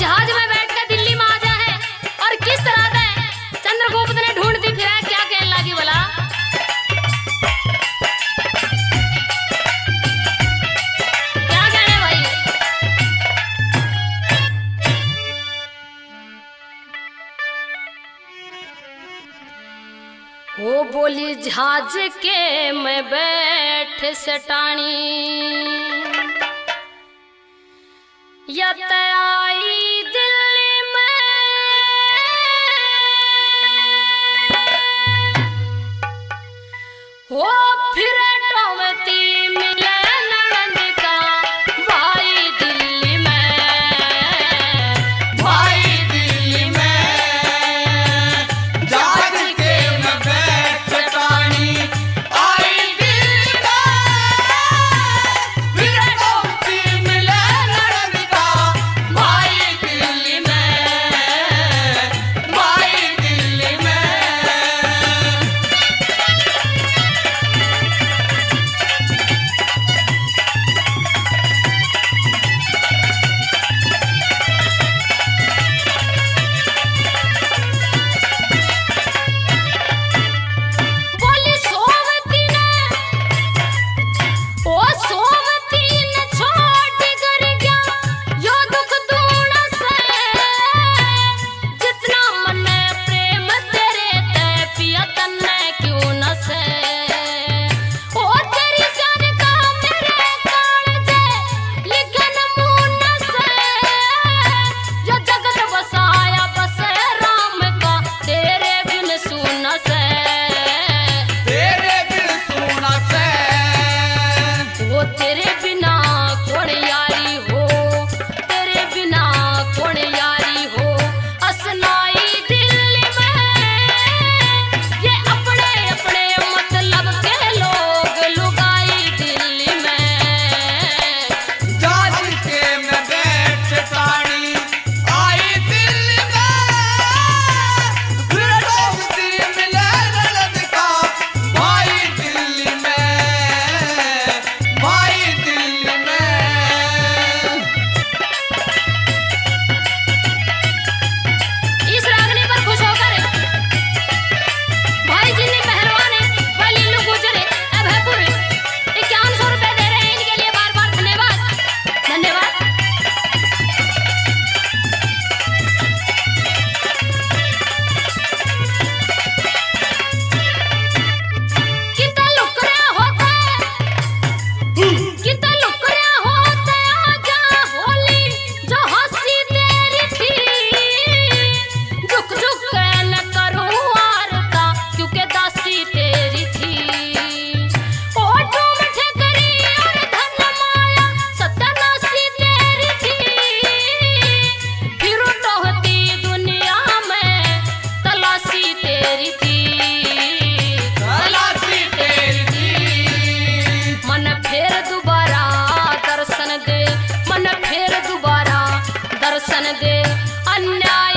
जहाज में बैठ के दिल्ली में आ जाए और किस तरह से चंद्रगुप्त ने ढूंढती फिरा क्या कहने लगी बोला क्या कहने भाई वो बोली जहाज के मैं बैठ सटानी यत आई दिल्ली में वो फिर टोवती मिले ननद का भाई दिल्ली में भाई दिल्ली में जहाज के मैं बैठ सटानी आई दिल्ली में फिर टोवती मिले ननद का भाई दिल्ली में भाई दिल्ली में बोली सोवती ने ओ सोवती ने छोड़ कर गया यो दुख दूण से जितना मन प्रेम तेरे ते पिया तन्ने क्यों न से ओ तेरी जान का मेरे कान जे लिखन मुन से जो जगत बसाया बसे राम का तेरे बिन सुन से तेरे बिन सुना से वो तेरे बिना कौन यारी हो तेरे बिना कौन यारी हो असनाई दिल्ली में ये अपने अपने मतलब के लोग लुगाई दिल्ली में जहाज के मैं बैठ सटानी आई दिल्ली में फिर टोवती मिले ननद का भाई दिल्ली में भाई दिल्ली में इस रागनी पर खुश होकर भाई जिन्नी पहलवान है वह लीलू गुजरे अभयपुर 5100 रुपए दे रहे हैं इनके लिए बार बार धन्यवाद धन्यवाद कितना लुक रहा होता कितना लुक रहा होता आजा होली जो हंसी तेरी थी झुक झुक के न करूं वारता क्योंकि दासी तेरी थी ओ तुम ठकरी और धन माया सत्यानाशी तेरी थी फिर टोहती दुनिया में तलाशी तेरी थी तलाशी तेरी थी मन फेर दोबारा दर्शन दे मन फेर दोबारा दर्शन दे अन्याय